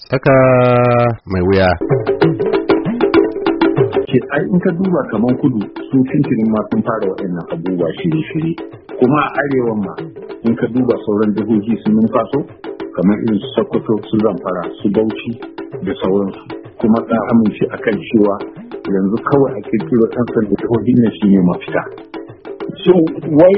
Tsaka mai wuya. Ai in ka duba kaman kudu su tuntunin ma sun fara waɗannan abubuwa shirye-shirye. Kuma a arewan ma in ka duba sauran jihohi sun numfaso kamar irin su Sokoto, su Zamfara, su Bauchi da sauransu. Kuma ka amince akan cewa yanzu kawai a kirkiro ɗan sanda jihohin nan shine mafita. So wai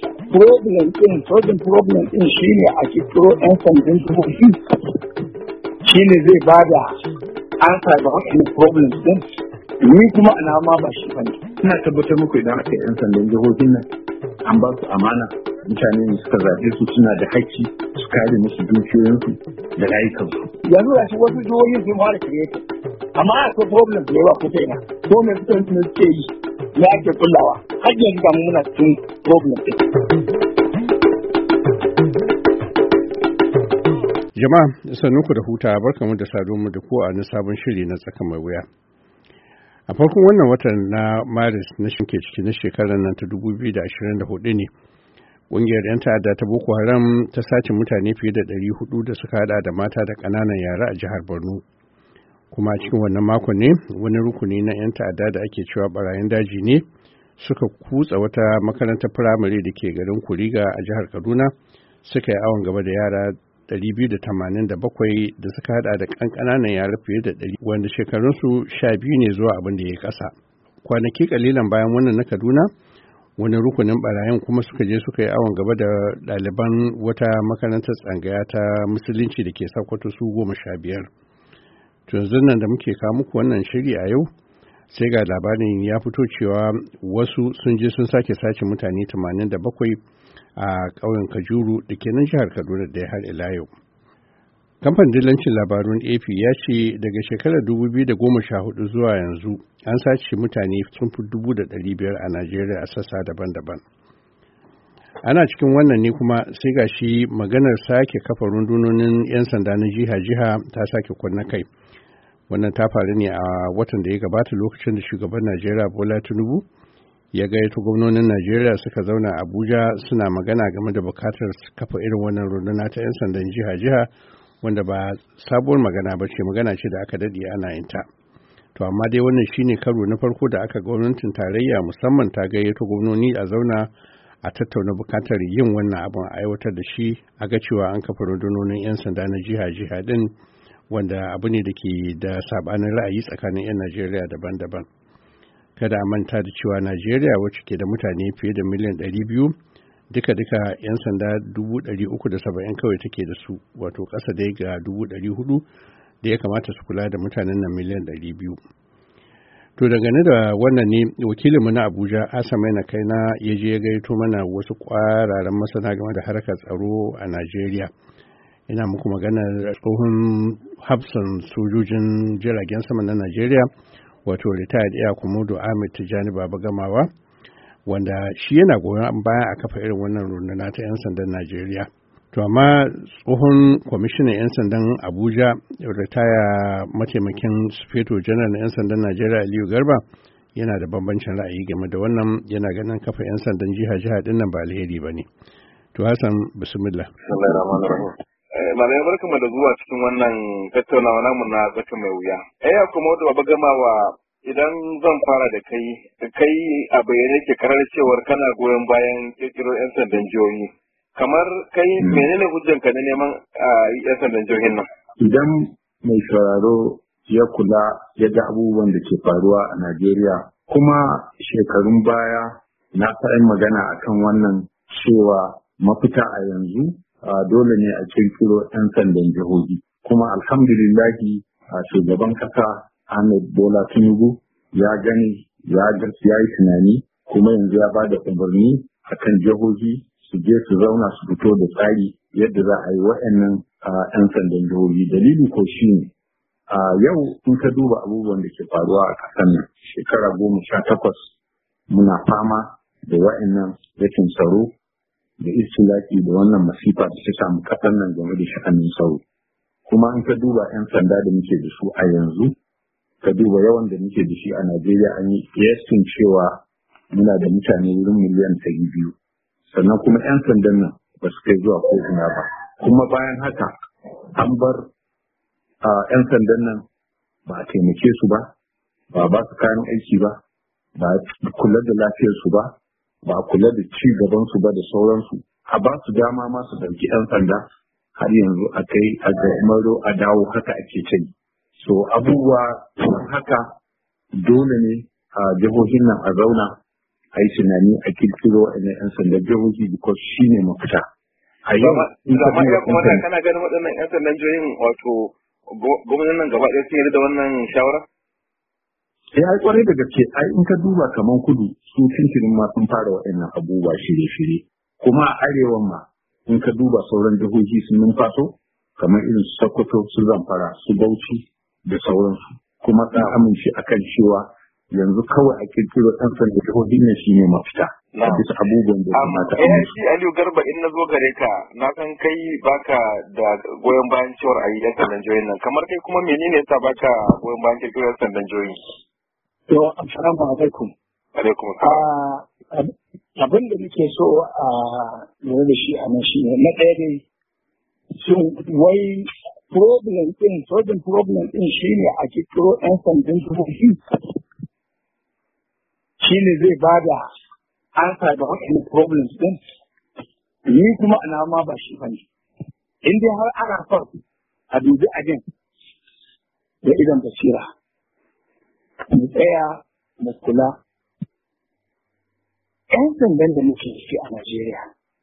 problem din shine a kirkiro ɗan sandan jihohi shine zai bada ansa ga wannan problems din. Ni kuma alama ba shi bane. Ina tabbatar muku idan aka yi 'yan sandan jihohin nan an ba su amana, mutane ne suka zaɓe su, suna da haƙƙi su kare musu dukiyoyinsu da rayukansu. Yanzu da shi wasu jihohin sun fara creative, amma akwai problem da yawa kusa ina. Ko me suke yi ya ake kullawa har yanzu ga muna cikin problem ɗin. Jama'a sannunku da huta, barkamu da saduwa da ku a wani sabon shiri na tsaka mai wuya. A farkon wannan watan na Maris na shinke ciki na shekarar nan ta 2024 ne ƙungiyar 'yan ta'adda ta Boko Haram ta sace mutane fiye da 400 da suka hada da mata da ƙananan yara a jihar Borno. Kuma a cikin wannan makon ne wani rukuni na 'yan ta'adda da ake cewa barayin daji ne suka kutsa wata makarantar firamare da ke garin Kuriga a jihar Kaduna suka yi awon gaba da yara 287 da suka hada da ƙananan yara fiye da 100 wanda shekarunsu 12 ne zuwa abin da ya kasa. Kwanaki kalilan bayan wannan na Kaduna, wani rukunin barayin kuma suka je suka yi awon gaba da ɗaliban wata makarantar tsangaya ta musulunci da ke Sokoto su 15. Yanzu nan da muke kawo muku wannan shiri a yau, sai ga labarin ya fito cewa wasu sun je sun sake sace mutane 87 a ƙauyen Kajuru da ke nan jihar Kaduna da ya har ila yau. Kamfanin dillancin labarun AP ya ce daga shekarar 2014 zuwa yanzu an sace mutane sun fi 500,000 a Najeriya a sassa daban-daban. Ana cikin wannan ne kuma sai ga shi maganar sake kafa rundunonin 'yan sanda na jiha-jiha ta sake kunna kai. Wannan ta faru ne a watan da ya gabata lokacin da shugaban Najeriya Bola Tinubu ya gayyato gwamnonin Najeriya suka zauna Abuja suna magana game da bukatar kafa irin wannan runduna ta 'yan sandan jiha-jiha wanda ba sabuwar magana ba ce, magana ce da aka daɗe ana yin ta. To amma dai wannan shine karo na farko da aka gwamnatin tarayya musamman ta gayyato gwamnoni a zauna a tattauna bukatar yin wannan abin a aiwatar da shi a ga cewa an kafa rundunonin 'yan sanda na jiha-jiha din wanda abu ne da ke da sabanin ra'ayi tsakanin 'yan Najeriya daban-daban. Kada a manta da cewa Najeriya wacce ke da mutane fiye da miliyan 200 duka 'yan sanda 370 kawai take da su, wato ƙasa dai ga 400 da ya kamata su kula da mutanen nan miliyan 200. To dangane da wannan ne wakilinmu na Abuja Asamaina Kaina ya je ya gaito mana wasu ƙwararren masana game da harkar tsaro a Najeriya. Ina muku maganar tsohon hafsan sojojin jiragen sama na Najeriya, wato retired Air Commodore Ahmed Tijjani Baba Gamawa, wanda shi yana goyon baya a kafa irin wannan runduna ta 'yan sandan Najeriya. To amma tsohon kwamishinan 'yan sandan Abuja, ritaya mataimakin sufeto janar na 'yan sandan Najeriya Aliyu Garba, yana da bambancin ra'ayi game da wannan, yana ganin kafa 'yan sandan jiha-jiha din nan ba alheri ba ne. To Hassan, bismillah. Malamai barkamu da zuwa cikin wannan tattaunawa namu na tsaka mai wuya. Kuma wadda Baba Gamawa, idan zan fara da kai a bayyane ke karar cewar kana goyon bayan kirkiro 'yan sandan jihohi. Kamar kai menene hujjanka na neman 'yan sandan jihohin nan? Idan mai sauraro ya kula ya ga abubuwan da ke faruwa a Najeriya, kuma shekarun baya na faɗin magana akan wannan cewa mafita a yanzu dole ne a kirkiro 'yan sandan jihohi. Kuma alhamdulillahi shugaban kasa Ahmed Bola Tinubu ya gani ya yi tunani kuma yanzu ya bada umarni akan jihohi su je su zauna su fito da tsari yadda za a yi waɗannan 'yan sandan jihohi. Dalili ko shi ne yau in ka duba abubuwan da ke faruwa a ƙasar nan shekara 18 muna fama da waɗannan rashin tsaro da istilaki da wannan masifa da ta samu ƙasar nan game da sha'anin tsaro. Kuma in ka duba 'yan sanda da muke da su a yanzu, ka duba yawan da muke da shi a Najeriya, an yi kiyasin cewa muna da mutane wurin miliyan 200. Sannan kuma 'yan sandan nan ba su kai zuwa ko ina ba. Kuma bayan haka an bar 'yan sandan nan ba a taimake su ba ba su kayan aiki ba a kula da lafiyarsu ba a kula da ci gabansu ba da sauransu a ba su dama ma su ɗauki 'yan sanda har yanzu a kai a maro a dawo haka ake ce. So abubuwa haka dole ne a jihohin nan a zauna a yi tunani a kirkiro a 'yan sandan jihohi because shi ne mafita. A yau kuma kana ganin waɗannan 'yan sandan jihohin wato gwamnatin nan gaba ɗaya sun yarda da wannan shawara? Ai kwarai da gaske ai in ka duba kaman kudu su tuntunin ma sun fara waɗannan abubuwa shirye-shirye kuma a arewan ma in ka duba sauran jihohi sun numfaso kamar irin su Sokoto su Zamfara su Bauchi da sauransu kuma ta amince akan cewa yanzu kawai a kirkiro ɗan sanda jihohi ne shi ne mafita a bisa abubuwan da ya kamata a shi Aliyu Garba in na zo gare ka na san kai baka da goyon bayan cewar a yi ɗan sandan jihohin nan kamar kai kuma menene yasa baka goyon bayan kirkiro ɗan sandan jihohi? To, assalamu alaikum. Alaikum abin da muke so a lura da shi a nan shi ne na ɗaya dai shin wai sojin problem ɗin shi ne a kirkiro 'yan sandan jihohi shi ne zai ba da ansa da waɗannan problems ɗin ni kuma ana ma ba shi ba ne. In dai har ana son a dubi abin da idan basira. Mu tsaya mu kula. 'Yan sandan da muke ciki a Najeriya,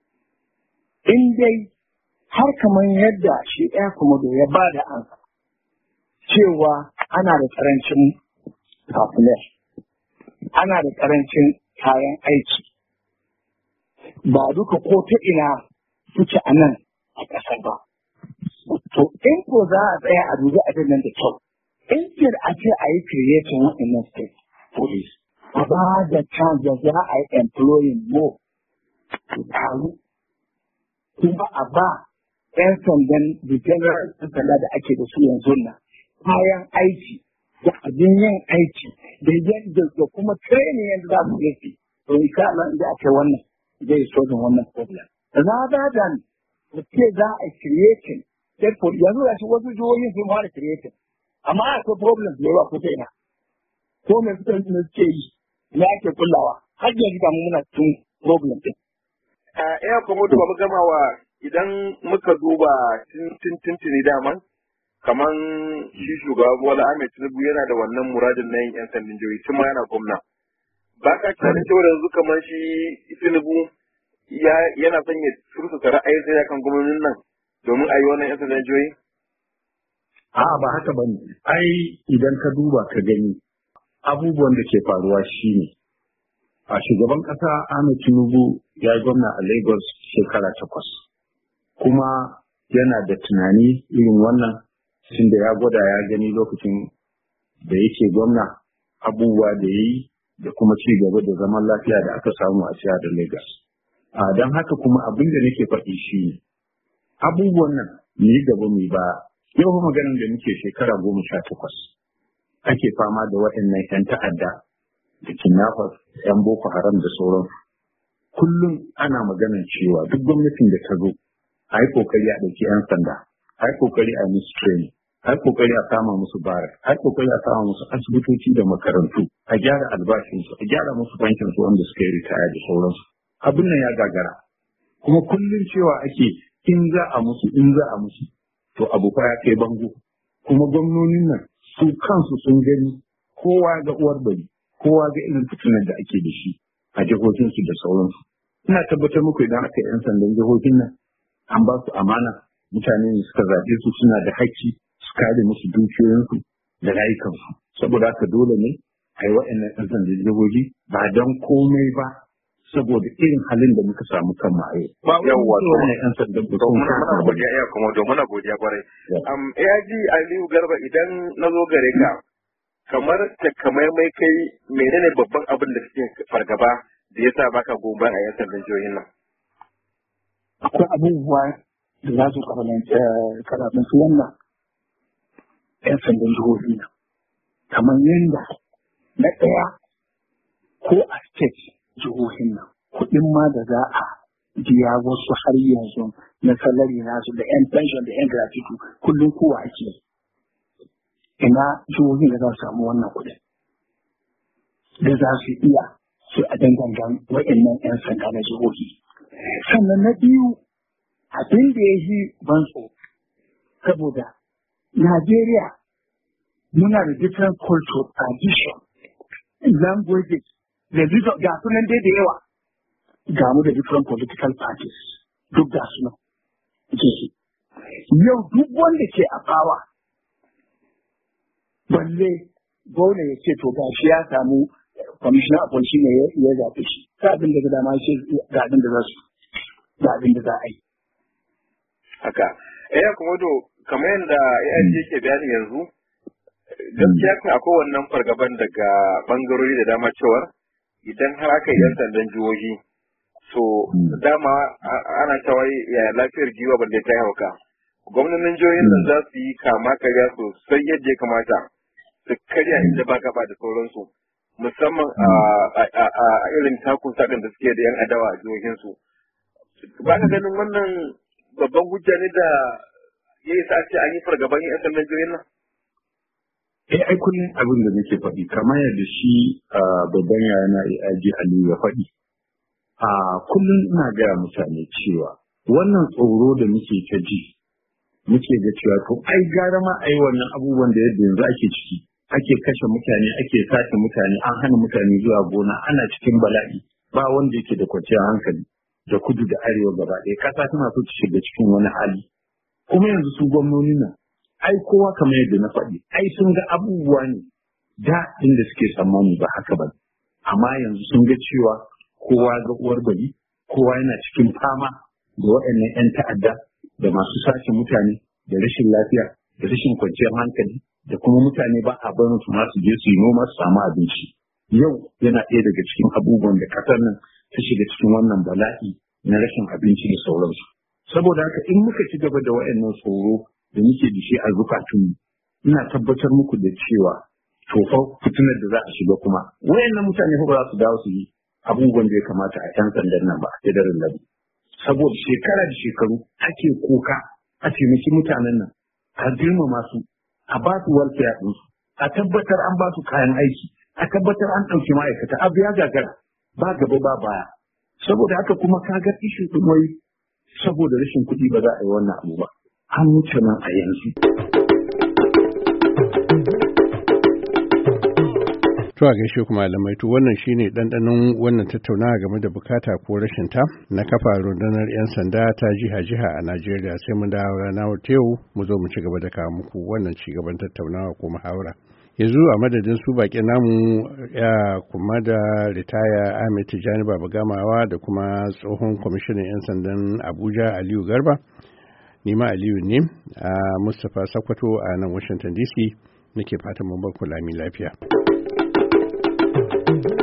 in dai har kamar yadda shi ɗaya komodo ya ba da ansa cewa ana da ƙarancin kafilar, ana da ƙarancin kayan aiki, ba duka ko ta ina suke a nan a ƙasar ba. To, in ko za a tsaya a dubi abin nan da kyau, instead a ce a yi creating waɗannan state police a ba da chance da za a yi employing more to taru kuma a ba 'yan sandan da general sanda da ake da su yanzu nan kayan aiki da abin yin aiki da yadda da kuma training yadda za su yi to insha Allah inda ake wannan zai solve wannan problem rather than da ce za a creating state police yanzu da shi wasu jihohin sun fara creating amma akwai problem da yawa kusa ina ko me suke yi me ake kullawa har yanzu ga muna cikin problem din kuma da mu gama wa idan muka duba tintini daman kaman shi shugaba Bola Ahmed Tinubu yana da wannan muradin na yin 'yan sandan jihohi tun ma yana gwamna ba ka tunanin cewa yanzu kamar shi Tinubu yana son ya sursuta ra'ayin sai kan gwamnonin nan domin a yi wannan 'yan sandan jihohi? A'a ba haka bane. Ai idan ka duba ka gani abubuwan da ke faruwa shine a shugaban ƙasa Ahmed Tinubu ya yi gwamna a Lagos shekara 8 kuma yana da tunani irin wannan tunda ya gwada ya gani lokacin da yake gwamna abubuwa da ya yi da kuma ci gaba da zaman lafiya da aka samu a da Lagos. Don haka kuma abin da nake faɗi shi ne abubuwan nan ni gaba mu ba yau maganin da muke shekara 18 ake fama da waɗannan 'yan ta'adda da kidnappers 'yan Boko Haram da sauransu. Kullum ana maganar cewa duk gwamnatin da ta zo a yi kokari a ɗauki 'yan sanda, a yi kokari a musu training, a yi kokari a kama musu barak, a yi kokari a kama musu asibitoci da makarantu, a gyara albashinsu, a gyara musu bankinsu wanda suka yi ritaya da sauransu. Abin nan ya gagara. Kuma kullum cewa ake in za a musu, to abu fa ya kai bango. Kuma gwamnonin nan su kansu sun gani kowa ga uwar bari, kowa ga irin fitinar da ake da shi a jihohinsu da sauransu. Ina tabbatar muku idan aka yi 'yan sandan jihohin nan an ba su amana mutane ne suka zaɓe su suna da haƙƙi su kare musu dukiyoyinsu da rayukansu. Saboda haka dole ne a yi waɗannan 'yan sandan jihohi ba don komai ba saboda irin halin da muka samu kan ma yau. Ba yawwa to wannan 'yan sandan ba sun muna godiya iya kuma don muna godiya kwarai. Yaji Aliyu Garba idan na zo gare ka kamar takamaimai kai menene babban abin da suke fargaba da yasa baka goma a 'yan sandan jihohin nan? Akwai abubuwa da za su karatun su wannan 'yan sandan jihohi nan. Kamar yadda na ɗaya ko a state jihohin nan kuɗin ma da za a biya wasu har yanzu na salari nasu da 'yan pension da 'yan gratuity kullum kowa ake ina jihohin da za su samu wannan kuɗin da za su iya su a dangangan waɗannan 'yan sanda na jihohi. Sannan na biyu abin da ya yi ban tsoro saboda Najeriya muna da different culture, tradition, languages, religion, ga sunan dai da yawa. Ga mu da different political parties, duk ga sunan. Yau duk wanda ke a bawa, balle gwamna ya ce to ga shi ya samu commissioner appoint shi ne ya zaɓe shi. Ga abin da ga dama shi ga abin da za su, ga abin da za a yi. Haka, kuma kamar yadda ya yake bayani yanzu, gaskiya kan akwai wannan fargaban daga bangarori da dama cewar idan har aka yi 'yan sandan jihohi, so dama ana cewa ya lafiyar jiwa balle ta hauka. Gwamnonin jihohin nan za su yi kama karya sosai yadda ya kamata su karya inda ba gaba da sauransu, musamman a irin takun sakan da suke da 'yan adawa a jihohinsu. Ba ka ganin wannan babban hujja ne da ya yi sace an yi fargaban 'yan sandan jihohin nan? Ai kullum abin da nake faɗi kamar yadda shi babban yayana AIG Aliyu ya faɗi. Kullum ina gaya mutane cewa wannan tsoro da muke ta ji muke ga cewa to ai gara ma ai wannan abubuwan da yadda yanzu ake ciki ake kashe mutane ake sace mutane an hana mutane zuwa gona ana cikin bala'i ba wanda yake da kwanciyar hankali da kudu da arewa gaba ɗaya ƙasa tana so ta shiga cikin wani hali kuma yanzu su gwamnoni nan ai kowa kamar yadda na faɗi ai sun ga abubuwa ne da inda suke tsammani ba haka ba amma yanzu sun ga cewa kowa ga uwar bari kowa yana cikin fama da waɗannan 'yan ta'adda da masu sace mutane da rashin lafiya da rashin kwanciyar hankali da kuma mutane ba a barin su ma su je su yi noma su samu abinci yau yana ɗaya daga cikin abubuwan da ƙasar nan ta shiga cikin wannan bala'i na rashin abinci da sauransu saboda haka in muka ci gaba da waɗannan tsoro da muke da shi a zukatunmu ina tabbatar muku da cewa to fa fitinar da za a shiga kuma wayannan mutane fa ba za su dawo su yi abubuwan da ya kamata a 'yan sandan nan ba a federal level saboda shekara da shekaru ake koka a taimaki mutanen nan a girmama su a ba su welfare ɗinsu a tabbatar an ba su kayan aiki a tabbatar an ɗauki ma'aikata abu ya gagara ba gaba ba baya saboda haka kuma ka ga ishin ɗin wai saboda rashin kuɗi ba za a yi wannan abu ba an wuce nan a yanzu. To a gaishe kuma malamai to wannan shine ɗanɗanon wannan tattaunawa game da bukata ko rashin ta na kafa rundunar 'yan sanda ta jiha-jiha a Najeriya sai mun dawo rana wata yau mu zo mu ci gaba da kawo muku wannan ci gaban tattaunawa ko muhawara. Yanzu a madadin su baƙin namu ya kuma da ritaya Ahmed Tijjani Baba Gamawa da kuma tsohon kwamishinan 'yan sandan Abuja Aliyu Garba. Nima Aliyu ne a Mustapha Sakwato a nan Washington DC nake fatan mun bar ku lami lafiya.